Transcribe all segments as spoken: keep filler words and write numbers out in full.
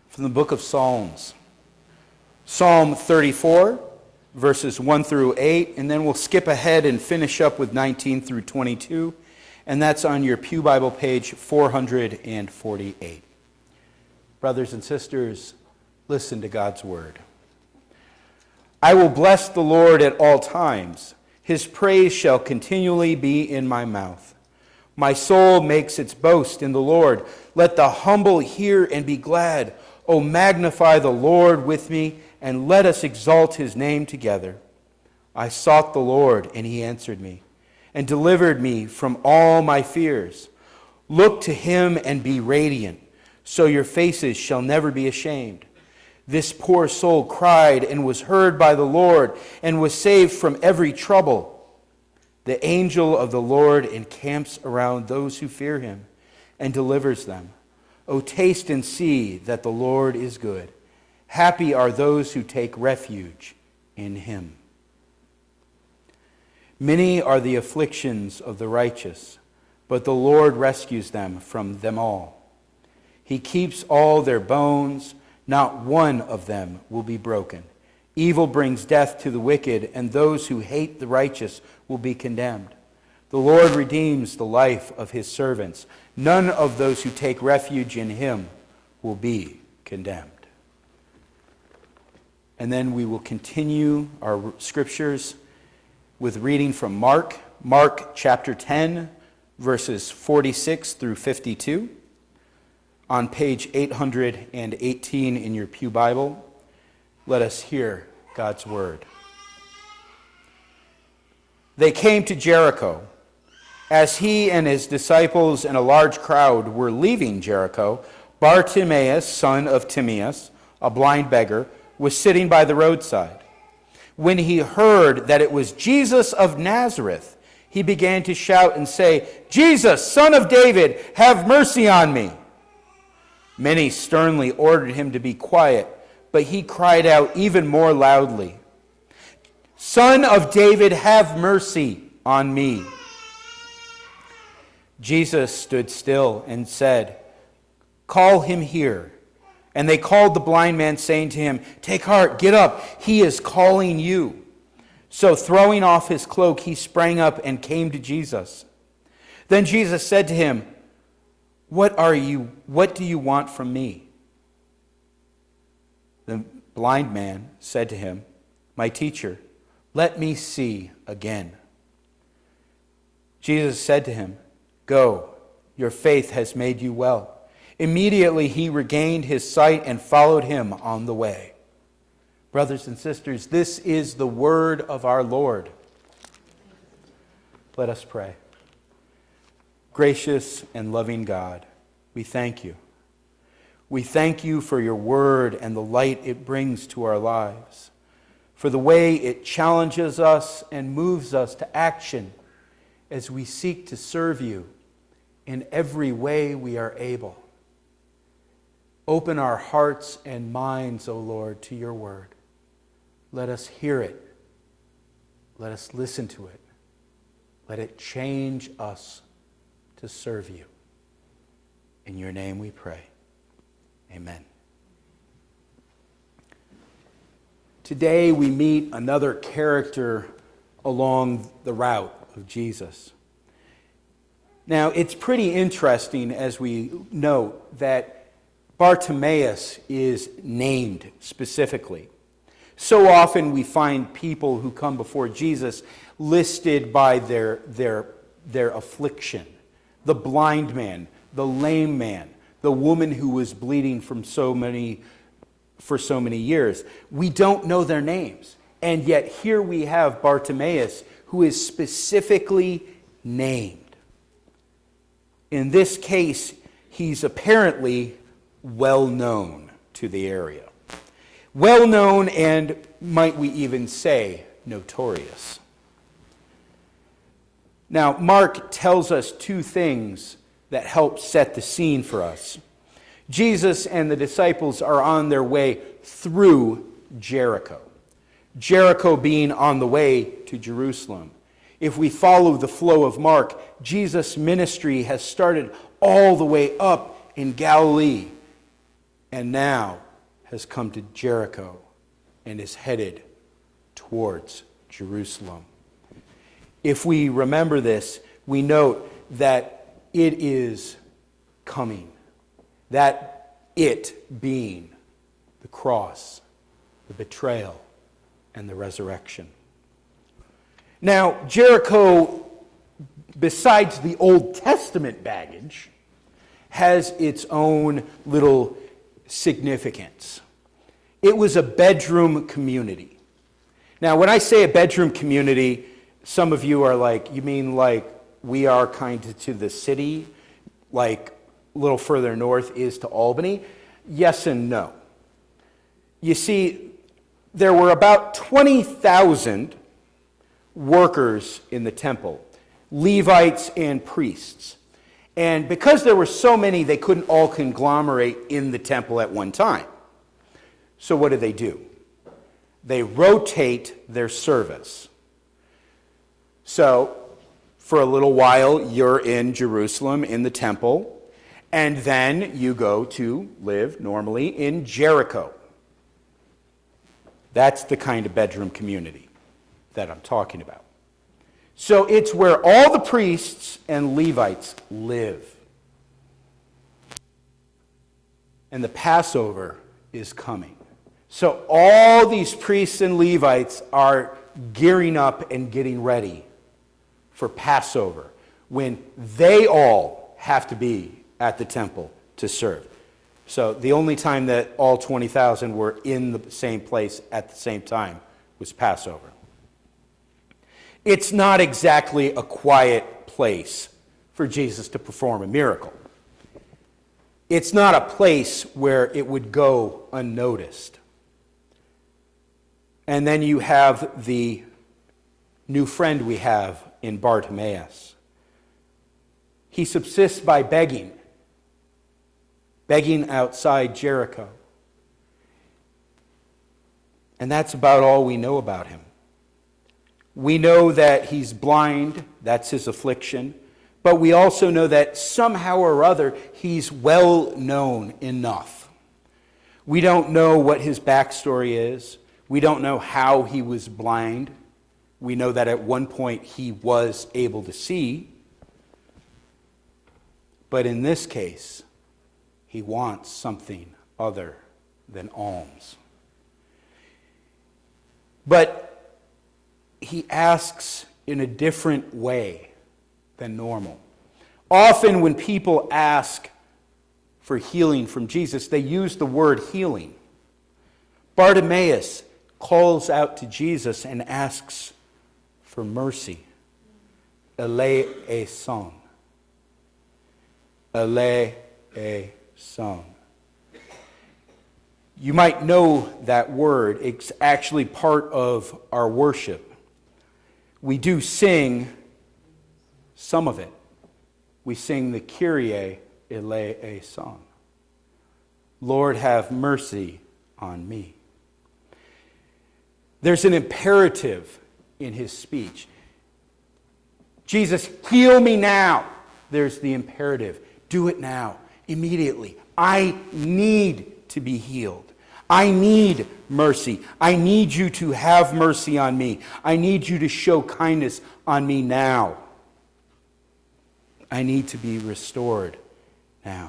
from the book of Psalms. Psalm thirty-four, verses one through eight, and then we'll skip ahead and finish up with nineteen through twenty-two, and that's on your Pew Bible page four hundred forty-eight. Brothers and sisters, listen to God's word. I will bless the Lord at all times. His praise shall continually be in my mouth. My soul makes its boast in the Lord. Let the humble hear and be glad. O magnify the Lord with me, and let us exalt his name together. I sought the Lord, and he answered me, and delivered me from all my fears. Look to him and be radiant, so your faces shall never be ashamed. This poor soul cried and was heard by the Lord, and was saved from every trouble. The angel of the Lord encamps around those who fear him, and delivers them. O taste and see that the Lord is good. Happy are those who take refuge in him. Many are the afflictions of the righteous, but the Lord rescues them from them all. He keeps all their bones, not one of them will be broken. Evil brings death to the wicked, and those who hate the righteous will be condemned. The Lord redeems the life of his servants. None of those who take refuge in him will be condemned. And then we will continue our scriptures with reading from Mark, Mark chapter ten, verses forty-six through fifty-two, on page eight hundred eighteen in your Pew Bible. Let us hear God's word. They came to Jericho. As he and his disciples and a large crowd were leaving Jericho, Bartimaeus, son of Timaeus, a blind beggar, was sitting by the roadside. When he heard that it was Jesus of Nazareth, he began to shout and say, "Jesus, son of David, have mercy on me." Many sternly ordered him to be quiet, but he cried out even more loudly, "Son of David, have mercy on me." Jesus stood still and said, "Call him here." And they called the blind man, saying to him, "Take heart, get up, he is calling you." So throwing off his cloak, he sprang up and came to Jesus. Then Jesus said to him, "What are you, what do you want from me?" The blind man said to him, "My teacher, let me see again." Jesus said to him, "Go, your faith has made you well." Immediately he regained his sight and followed him on the way. Brothers and sisters, this is the word of our Lord. Let us pray. Gracious and loving God, we thank you. We thank you for your word and the light it brings to our lives, for the way it challenges us and moves us to action as we seek to serve you in every way we are able. Open our hearts and minds, O Lord, to your word. Let us hear it. Let us listen to it. Let it change us to serve you. In your name we pray. Amen. Today we meet another character along the route of Jesus. Now, it's pretty interesting as we note that Bartimaeus is named specifically. So often we find people who come before Jesus listed by their, their, their affliction. The blind man, the lame man, the woman who was bleeding from so many, for so many years. We don't know their names. And yet here we have Bartimaeus, who is specifically named. In this case, he's apparently well known to the area. Well known, and might we even say notorious. Now, Mark tells us two things that help set the scene for us. Jesus and the disciples are on their way through Jericho. Jericho being on the way to Jerusalem. If we follow the flow of Mark, Jesus' ministry has started all the way up in Galilee, and now has come to Jericho and is headed towards Jerusalem. If we remember this, we note that it is coming. That it being the cross, the betrayal, and the resurrection. Now, Jericho, besides the Old Testament baggage, has its own little significance. It was a bedroom community. Now, when I say a bedroom community, some of you are like, you mean like we are kind of to the city, like a little further north is to Albany? Yes and no. You see, there were about twenty thousand workers in the temple, Levites and priests. And because there were so many, they couldn't all conglomerate in the temple at one time. So what do they do? They rotate their service. So for a little while, you're in Jerusalem in the temple, and then you go to live normally in Jericho. That's the kind of bedroom community that I'm talking about. So it's where all the priests and Levites live. And the Passover is coming. So all these priests and Levites are gearing up and getting ready for Passover, when they all have to be at the temple to serve. So the only time that all twenty thousand were in the same place at the same time was Passover. It's not exactly a quiet place for Jesus to perform a miracle. It's not a place where it would go unnoticed. And then you have the new friend we have in Bartimaeus. He subsists by begging, begging outside Jericho. And that's about all we know about him. We know that he's blind, that's his affliction, but we also know that somehow or other he's well known enough. We don't know what his backstory is. We don't know how he was blind. We know that at one point he was able to see. But in this case, he wants something other than alms. But he asks in a different way than normal. Often when people ask for healing from Jesus, they use the word healing. Bartimaeus calls out to Jesus and asks for mercy. Eleison. Eleison. You might know that word. It's actually part of our worship. We do sing some of it. We sing the Kyrie eleison. Lord, have mercy on me. There's an imperative in his speech. Jesus, heal me now. There's the imperative. Do it now, immediately. I need to be healed. I need mercy. I need you to have mercy on me. I need you to show kindness on me now. I need to be restored now.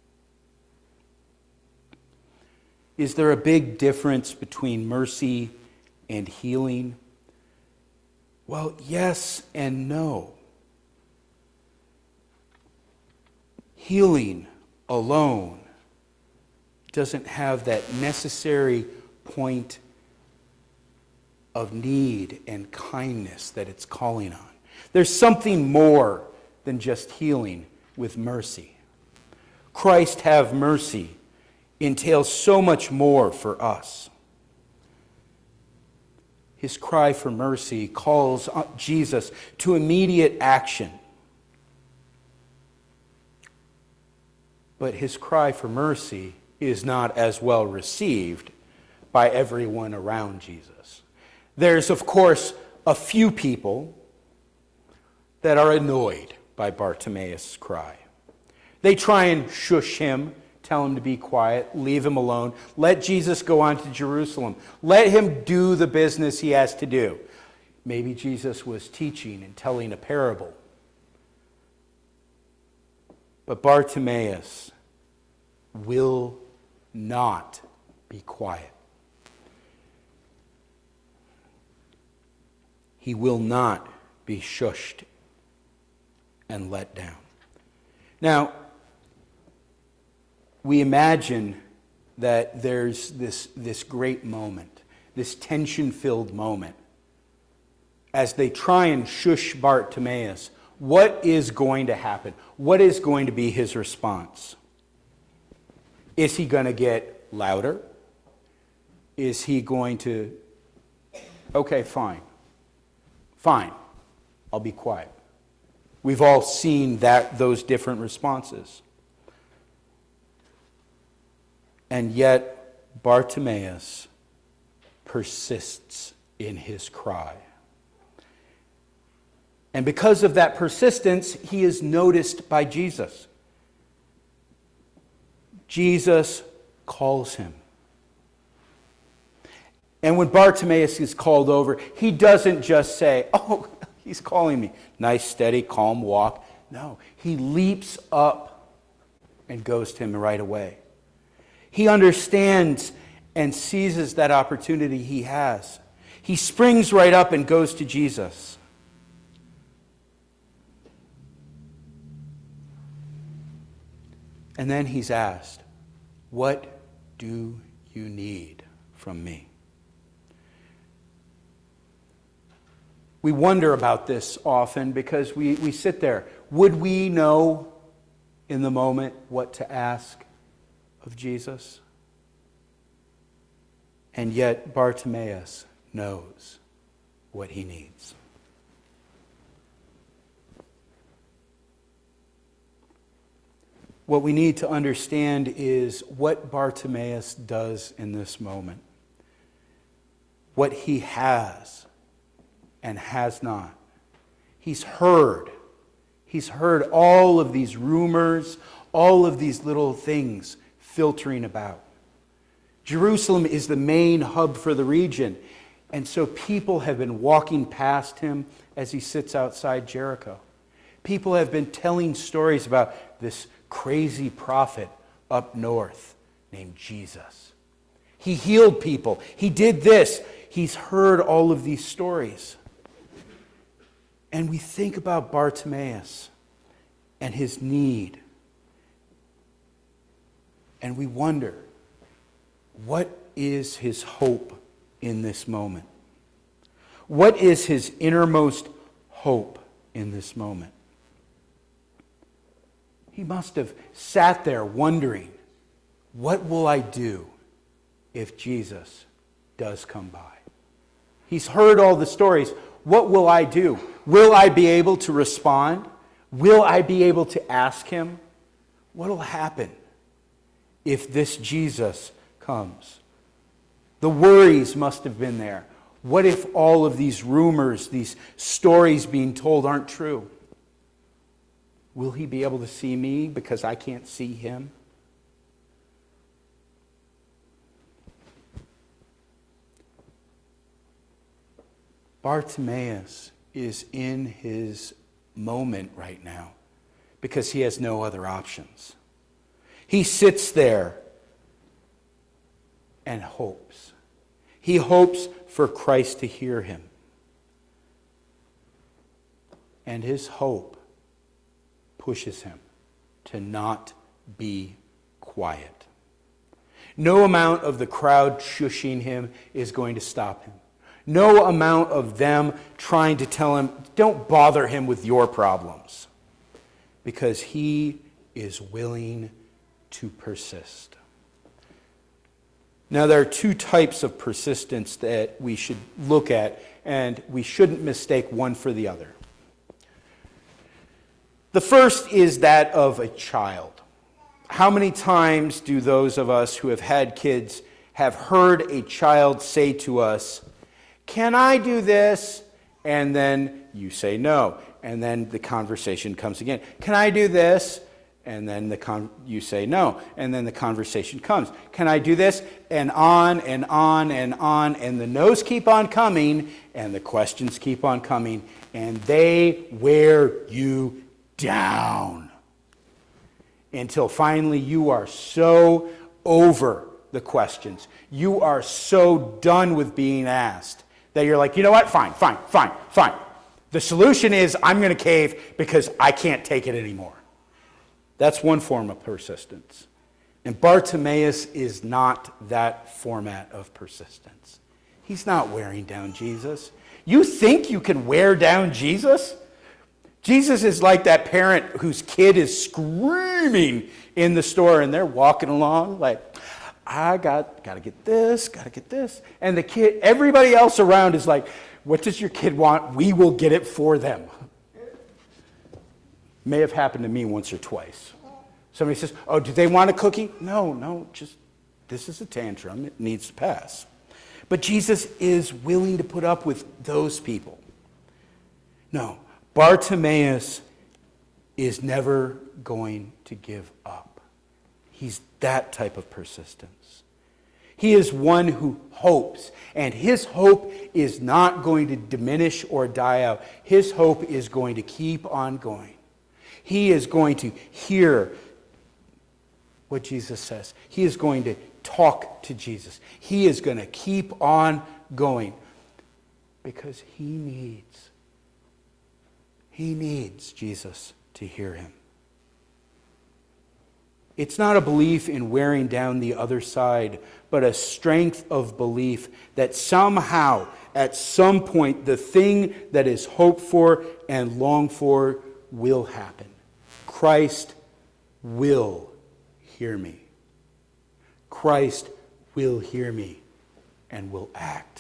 Is there a big difference between mercy and healing? Well, yes and no. Healing alone doesn't have that necessary point of need and kindness that it's calling on. There's something more than just healing with mercy. Christ have mercy entails so much more for us. His cry for mercy calls Jesus to immediate action. But his cry for mercy is not as well received by everyone around Jesus. There's, of course, a few people that are annoyed by Bartimaeus' cry. They try and shush him tell him to be quiet, leave him alone. Let Jesus go on to Jerusalem. Let him do the business he has to do. Maybe Jesus was teaching and telling a parable. But Bartimaeus will not be quiet. He will not be shushed and let down. Now, we imagine that there's this, this great moment, this tension-filled moment. As they try and shush Bartimaeus, what is going to happen? What is going to be his response? Is he going to get louder? Is he going to, okay, fine. Fine, I'll be quiet. We've all seen that those different responses. And yet, Bartimaeus persists in his cry. And because of that persistence, he is noticed by Jesus. Jesus calls him. And when Bartimaeus is called over, he doesn't just say, oh, he's calling me. Nice, steady, calm walk. No, he leaps up and goes to him right away. He understands and seizes that opportunity he has. He springs right up and goes to Jesus. And then he's asked, what do you need from me? We wonder about this often because we, we sit there. Would we know in the moment what to ask of Jesus? And yet Bartimaeus knows what he needs. What we need to understand is what Bartimaeus does in this moment. What he has and has not. He's heard. He's heard all of these rumors, all of these little things filtering about. Jerusalem is the main hub for the region, and so people have been walking past him as he sits outside Jericho. People have been telling stories about this crazy prophet up north named Jesus. He healed people. He did this. He's heard all of these stories. And we think about Bartimaeus and his need. And we wonder, what is his hope in this moment? What is his innermost hope in this moment? He must have sat there wondering, what will I do if Jesus does come by? He's heard all the stories. What will I do? Will I be able to respond? Will I be able to ask him? What will happen if this Jesus comes? The worries must have been there. What if all of these rumors, these stories being told aren't true? Will he be able to see me because I can't see him? Bartimaeus is in his moment right now because he has no other options. He sits there and hopes. He hopes for Christ to hear him. And his hope pushes him to not be quiet. No amount of the crowd shushing him is going to stop him. No amount of them trying to tell him, don't bother him with your problems. Because he is willing to persist. Now, there are two types of persistence that we should look at, and we shouldn't mistake one for the other. The first is that of a child. How many times do those of us who have had kids have heard a child say to us, can I do this? And then you say no. And then the conversation comes again. Can I do this? And then the con- you say no, and then the conversation comes. Can I do this? And on and on and on, and the no's keep on coming, and the questions keep on coming, and they wear you down. Until finally you are so over the questions. You are so done with being asked that you're like, you know what? Fine, fine, fine, fine. The solution is I'm going to cave because I can't take it anymore. That's one form of persistence. And Bartimaeus is not that format of persistence. He's not wearing down Jesus. You think you can wear down Jesus? Jesus is like that parent whose kid is screaming in the store and they're walking along like, I got, got to get this, got to get this. And the kid, everybody else around is like, what does your kid want? We will get it for them. May have happened to me once or twice. Somebody says, oh, do they want a cookie? No, no, just, this is a tantrum. It needs to pass. But Jesus is willing to put up with those people. No, Bartimaeus is never going to give up. He's that type of persistence. He is one who hopes, and his hope is not going to diminish or die out. His hope is going to keep on going. He is going to hear what Jesus says. He is going to talk to Jesus. He is going to keep on going because he needs, he needs Jesus to hear him. It's not a belief in wearing down the other side, but a strength of belief that somehow, at some point, the thing that is hoped for and longed for will happen. Christ will hear me. Christ will hear me and will act.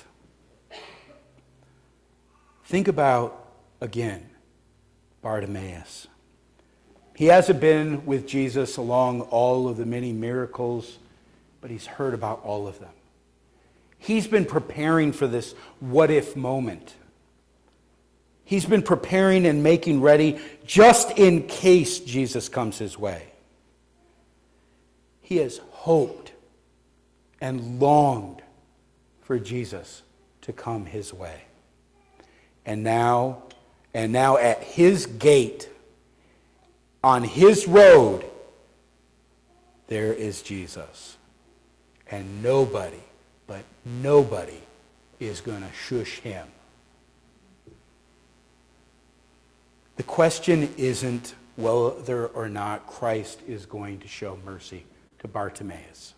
Think about, again, Bartimaeus. He hasn't been with Jesus along all of the many miracles, but he's heard about all of them. He's been preparing for this what-if moment. He's been preparing and making ready just in case Jesus comes his way. He has hoped and longed for Jesus to come his way. And now, and now at his gate, on his road, there is Jesus. And nobody, but nobody, is going to shush him. The question isn't whether or not Christ is going to show mercy to Bartimaeus.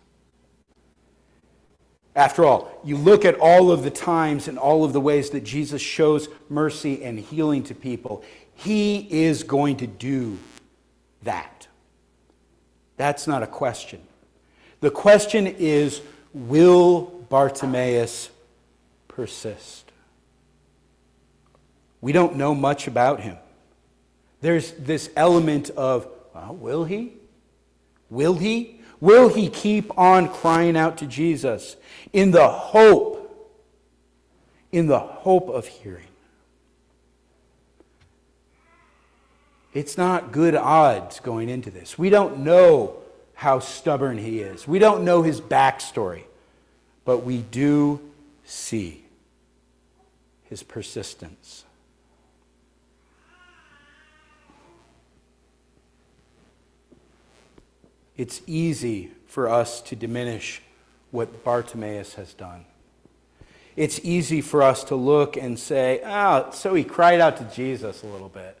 After all, you look at all of the times and all of the ways that Jesus shows mercy and healing to people, he is going to do that. That's not a question. The question is, will Bartimaeus persist? We don't know much about him. There's this element of, well, will he? Will he? Will he keep on crying out to Jesus in the hope, in the hope of hearing? It's not good odds going into this. We don't know how stubborn he is. We don't know his backstory. But we do see his persistence. It's easy for us to diminish what Bartimaeus has done. It's easy for us to look and say, oh, so he cried out to Jesus a little bit.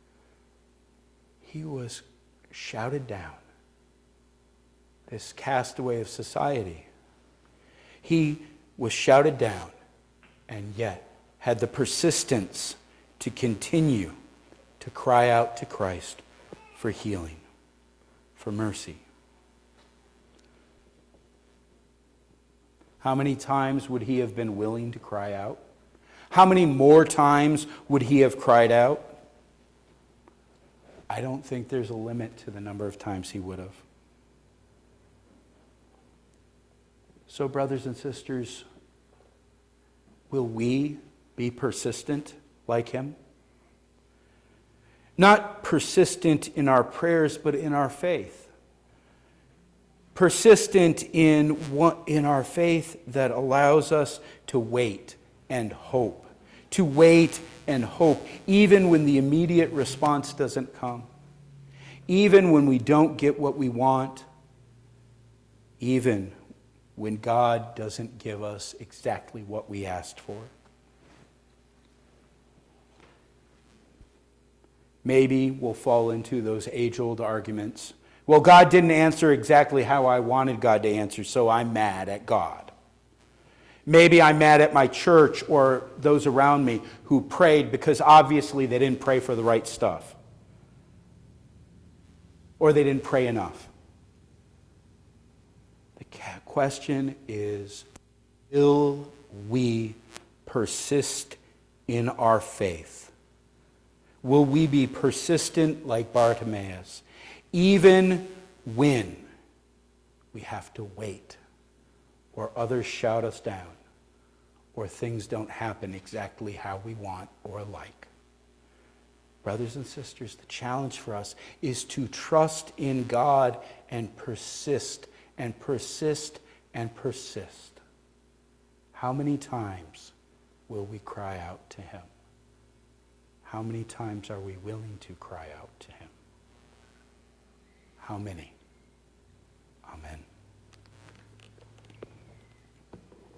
He was shouted down, this castaway of society. He was shouted down and yet had the persistence to continue to cry out to Christ for healing, for mercy. How many times would he have been willing to cry out? How many more times would he have cried out? I don't think there's a limit to the number of times he would have. So, brothers and sisters, will we be persistent like him? Not persistent in our prayers, but in our faith. Persistent in what, in our faith that allows us to wait and hope. To wait and hope, even when the immediate response doesn't come. Even when we don't get what we want. Even when God doesn't give us exactly what we asked for. Maybe we'll fall into those age-old arguments. Well, God didn't answer exactly how I wanted God to answer, so I'm mad at God. Maybe I'm mad at my church or those around me who prayed because obviously they didn't pray for the right stuff. Or they didn't pray enough. The question is, will we persist in our faith? Will we be persistent like Bartimaeus, even when we have to wait, or others shout us down, or things don't happen exactly how we want or like? Brothers and sisters, the challenge for us is to trust in God and persist and persist and persist. How many times will we cry out to him? How many times are we willing to cry out to him? How many? Amen.